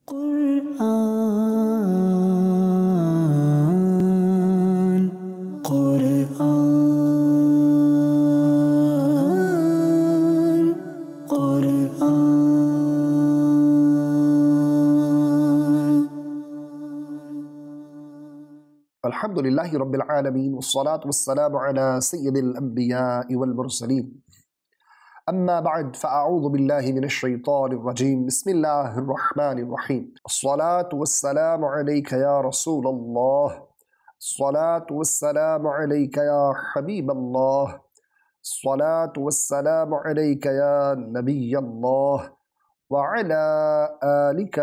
Quran, Quran, Quran. Alhamdulillahi Rabbil Alameen, wassalatu wassalamu ala Sayyidil Anbiya'i wal Mursaleen. أما بعد فأعوذ بالله من الشيطان الرجيم بسم الله الرحمن الرحيم الصلاة والسلام عليك يا رسول الله الصلاة والسلام عليك يا حبيب الله الصلاة والسلام عليك يا نبي الله وعلى آلك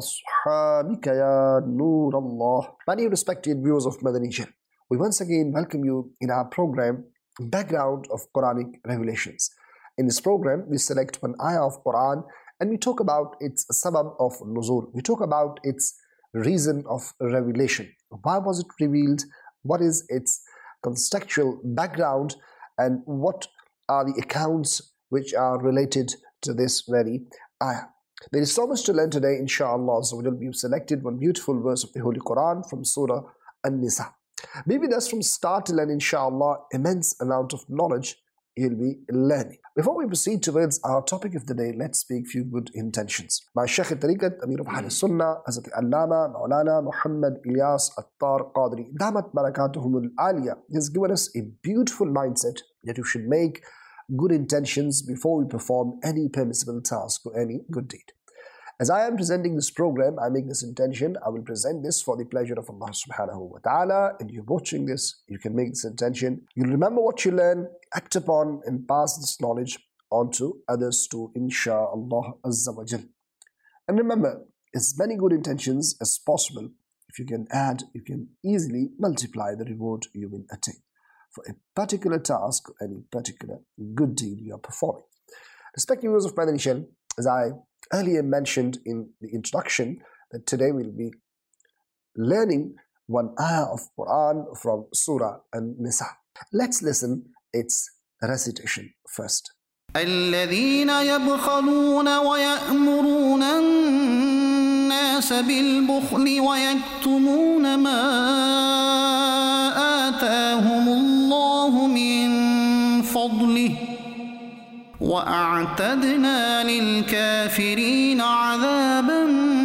وأصحابك يا نور الله. Many respected viewers of Madani Channel, we once again welcome you in our program Background of Quranic Revelations. In this program, we select one ayah of Quran and we talk about its sabab of nuzul. We talk about its reason of revelation. Why was it revealed? What is its contextual background? And what are the accounts which are related to this very ayah? There is so much to learn today, inshallah. So we will be selected one beautiful verse of the Holy Quran from Surah An-Nisa. Be with us from start to learn, inshallah, immense amount of knowledge you'll be learning. Before we proceed towards our topic of the day, let's speak few good intentions. My Shaykh al-Tariqat, Amir of Ahl Sunnah, Hazrat Allama, Maulana Muhammad Ilyas Attar Qadri, Damat Barakatuhumul Aliyah, has given us a beautiful mindset that we should make good intentions before we perform any permissible task or any good deed. As I am presenting this program, I make this intention, I will present this for the pleasure of Allah subhanahu wa ta'ala, and you're watching this, you can make this intention. You'll remember what you learn, act upon, and pass this knowledge on to others too, insha'Allah azza wa jal. And remember, as many good intentions as possible, if you can add, you can easily multiply the reward you will attain for a particular task or any particular good deed you are performing. Respected viewers of Madani Channel, as I earlier mentioned in the introduction, that today we'll be learning one ayah of Quran from Surah An-Nisa. Let's listen its recitation first. الذين يبخلون ويأمرون الناس بالبخل ويكتمون ما آتاهم الله من فضله وأعتدنا للكافرين عذابا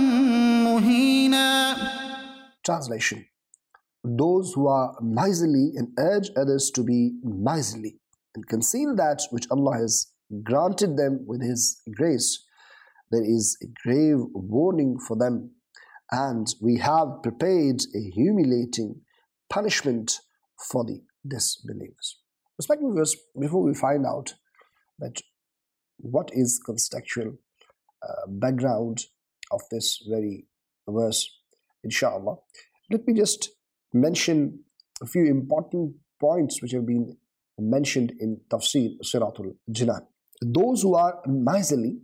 مهينا. Translation: those who are miserly and urge others to be miserly and conceal that which Allah has granted them with His grace, there is a grave warning for them, and we have prepared a humiliating punishment for the disbelievers. Respected viewers, before we find out that what is contextual background of this very verse, inshallah, let me just mention a few important points which have been mentioned in Tafsir Siratul Jinan. Those who are miserly,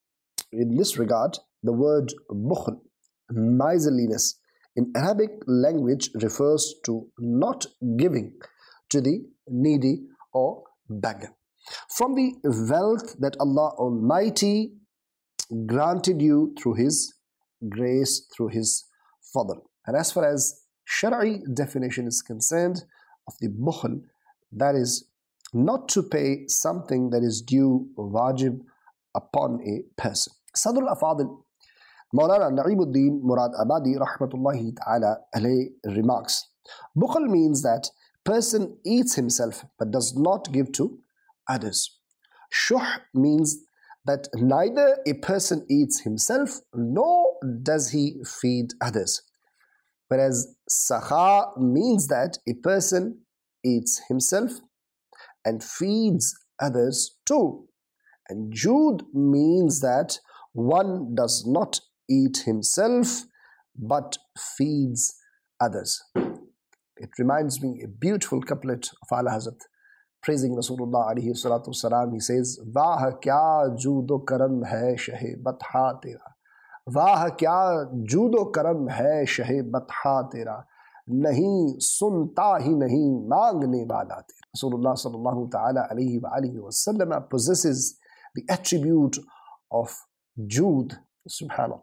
in this regard, the word bukhl, miserliness, in Arabic language refers to not giving to the needy or beggar from the wealth that Allah Almighty granted you through His grace, through His fadl. And as far as Shari'i definition is concerned of the bukhl, that is not to pay something that is due wajib upon a person. Sadr al-Afadil Maulana Na'imuddin Murad Abadi rahmatullahi ta'ala alayhi remarks, bukhl means that person eats himself but does not give to others. Shuh means that neither a person eats himself nor does he feed others. Whereas sakha means that a person eats himself and feeds others too. And Jood means that one does not eat himself but feeds others. It reminds me a beautiful couplet of Ala Hazrat praising Rasulullah alayhi salatu wasalam. He says, Vah kya judo karam hai shahe batha tera. Vah kya judo karam hai shahe batha tera. Nahi sunta hi nahi mangne wala tera. Rasulullah sallallahu ta'ala alayhi wa alihi wasallam possesses the attribute of Jood. Subhanallah.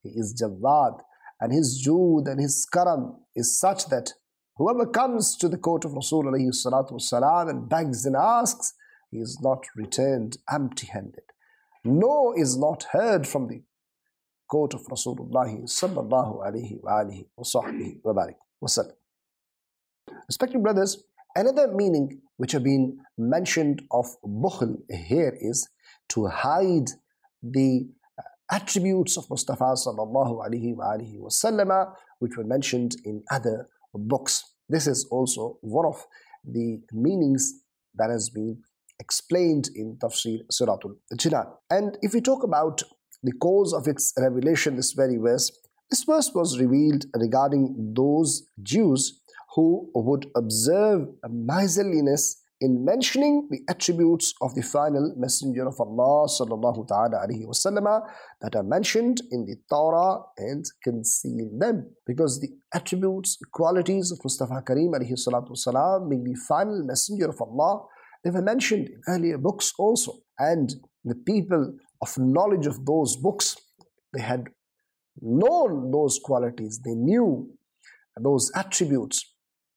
He is Jawad, and his Jood and his Karam is such that whoever comes to the court of Rasul alayhi salatu wasalam and begs and asks, he is not returned empty-handed. No is not heard from the court of Rasulullah sallallahu alayhi wa alihi wa sahbihi wa barik wa sallam. Respected brothers, another meaning which have been mentioned of bukhl here is to hide the attributes of Mustafa sallallahu alayhi wa alihi wa sallam, which were mentioned in other books. This is also one of the meanings that has been explained in Tafsir Suratul Jinan. And if we talk about the cause of its revelation, this verse was revealed regarding those Jews who would observe miserliness in mentioning the attributes of the final messenger of Allah sallallahu ta'ala alayhi wasallam that are mentioned in the Torah and conceal them, because the attributes, qualities of Mustafa Kareem alayhi salatu wasalam, being the final messenger of Allah, they were mentioned in earlier books also, and the people of knowledge of those books, they had known those qualities, they knew those attributes.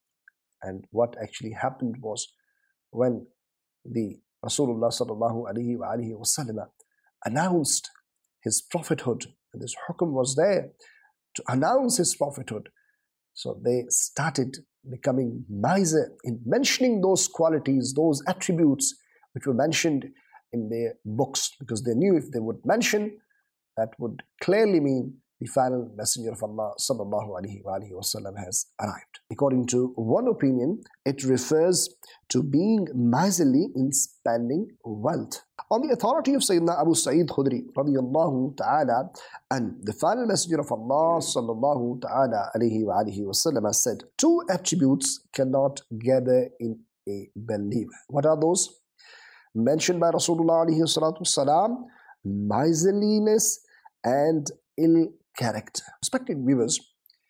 And what actually happened was, when the Rasulullah sallallahu alayhi wa alihi wasallam announced his prophethood, and this hukum was there to announce his prophethood, so they started becoming miser in mentioning those qualities, those attributes which were mentioned in their books, because they knew if they would mention, that would clearly mean the final messenger of Allah sallallahu alaihi wasallam has arrived. According to one opinion, it refers to being miserly in spending wealth. On the authority of Sayyidina Abu Sa'id Khudri radiyallahu ta'ala, and the final messenger of Allah sallallahu ta'ala alaihi wasallam said, two attributes cannot gather in a believer. What are those? Mentioned by Rasulullah alayhi salatu wasalam: miserliness and ill character. Respected viewers,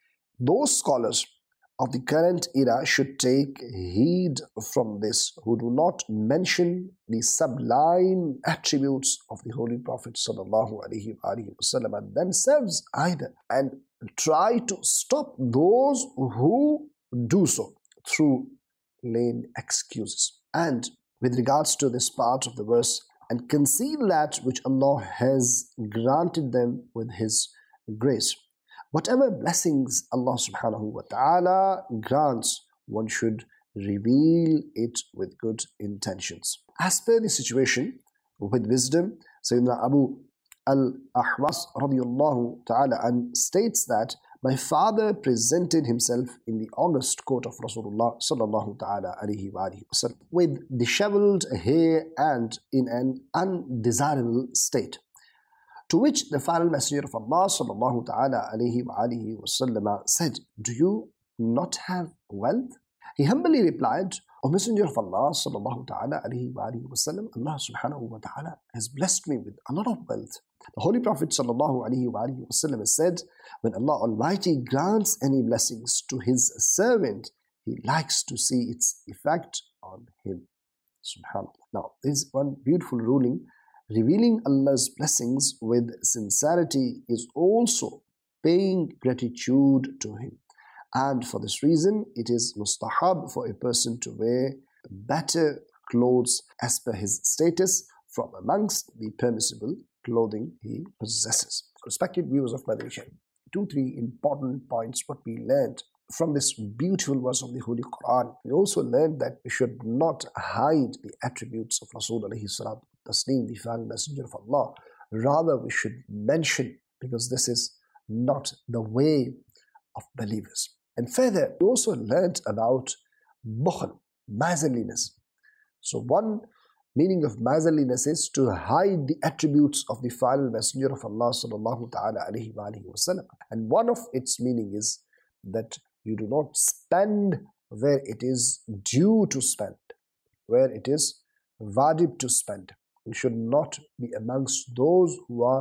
those scholars of the current era should take heed from this, who do not mention the sublime attributes of the Holy Prophet sallallahu alaihi wasallam themselves either, and try to stop those who do so through lame excuses. And with regards to this part of the verse, and conceal that which Allah has granted them with His grace. Whatever blessings Allah subhanahu wa ta'ala grants, one should reveal it with good intentions. As per the situation, with wisdom, Sayyidina Abu al-Ahwas radiyallahu ta'ala and states that my father presented himself in the august court of Rasulullah sallallahu ta'ala alayhi wa sallam with disheveled hair and in an undesirable state. To which the final messenger of Allah sallallahu ta'ala alayhi wa sallam said, do you not have wealth? He humbly replied, O Messenger of Allah sallallahu ta'ala alayhi wa sallam, Allah subhanahu wa ta'ala has blessed me with a lot of wealth. The Holy Prophet sallallahu alayhi wa sallam said, when Allah Almighty grants any blessings to His servant, He likes to see its effect on him. Subhanallah. Now, there is one beautiful ruling. Revealing Allah's blessings with sincerity is also paying gratitude to Him. And for this reason, it is mustahab for a person to wear better clothes as per his status from amongst the permissible clothing he possesses. Respected viewers of Madani Channel, 2-3 important points what we learned from this beautiful verse of the Holy Quran. We also learned that we should not hide the attributes of Rasul alayhi salatu taslim, the final messenger of Allah. Rather, we should mention, because this is not the way of believers. And further, we also learned about bukhl, miserliness. So one meaning of miserliness is to hide the attributes of the final messenger of Allah sallallahu ta'ala alayhi wa sallam. And one of its meaning is that you do not spend where it is due to spend, where it is wajib to spend. You should not be amongst those who are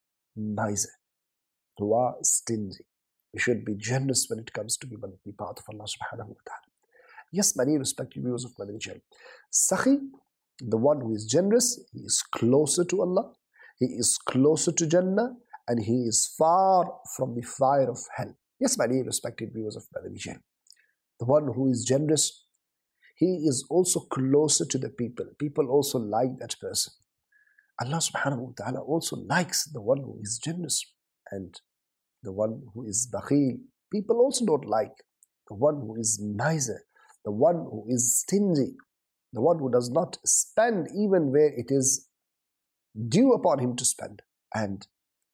miser, who are stingy. We should be generous when it comes to the path of Allah subhanahu wa ta'ala. Yes, many respected viewers of Madani Channel. Sakhi, the one who is generous, he is closer to Allah, he is closer to Jannah, and he is far from the fire of hell. Yes, my dear respected viewers of Madani Channel, the one who is generous, he is also closer to the people. People also like that person. Allah subhanahu wa ta'ala also likes the one who is generous, and the one who is bakhil, people also don't like. The one who is miser, the one who is stingy, the one who does not spend even where it is due upon him to spend. And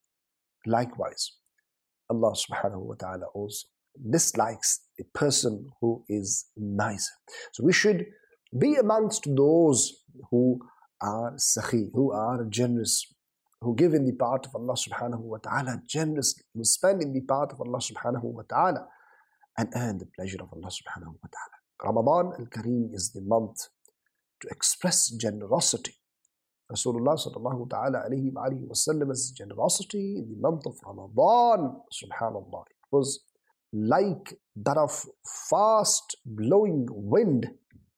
likewise, Allah subhanahu wa ta'ala also dislikes a person who is miser. So we should be amongst those who are sakhi, who are generous, who give in the path of Allah subhanahu wa ta'ala generously, who spend in the path of Allah subhanahu wa ta'ala and earn the pleasure of Allah subhanahu wa ta'ala. Ramadan al-Kareem is the month to express generosity. Rasulullah sallallahu ta'ala alayhi wa alihi wasallam's generosity in the month of Ramadan, subhanallah, it was like that of fast blowing wind.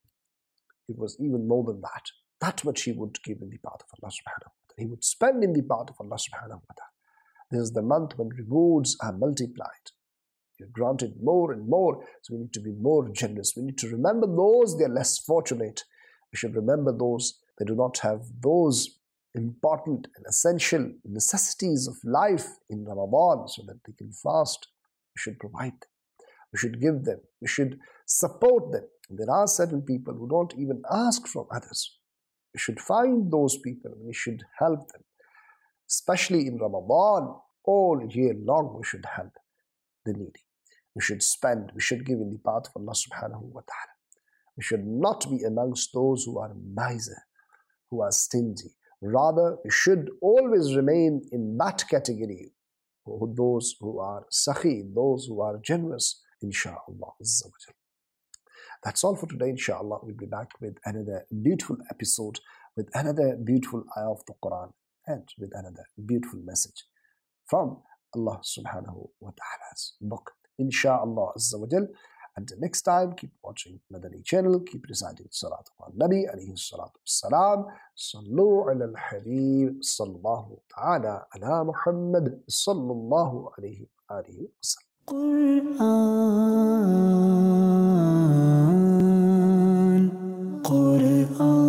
It was even more than that. That much he would give in the path of Allah subhanahu wa ta'ala. He would spend in the path of Allah subhanahu wa ta'ala. This is the month when rewards are multiplied. You're granted more and more, so we need to be more generous. We need to remember those they are less fortunate. We should remember those that do not have those important and essential necessities of life in Ramadan so that they can fast. We should provide them. We should give them. We should support them. There are certain people who don't even ask from others. We should find those people and we should help them. Especially in Ramadan, all year long we should help the needy. We should spend, we should give in the path of Allah subhanahu wa ta'ala. We should not be amongst those who are miser, who are stingy. Rather, we should always remain in that category, those who are sakhi, those who are generous, insha'Allah. That's all for today, insha'Allah. We'll be back with another beautiful episode, with another beautiful ayah of the Quran, and with another beautiful message from Allah subhanahu wa ta'ala's book, insha'Allah azza wa jal. Until next time, keep watching Madani Channel, keep reciting Salatu al Nabi alayhi salatu wassalam, Sallu ala al-Habib, sallallahu ta'ala ala Muhammad, sallallahu alayhi wa alihi wa sallam. Quran, Quran.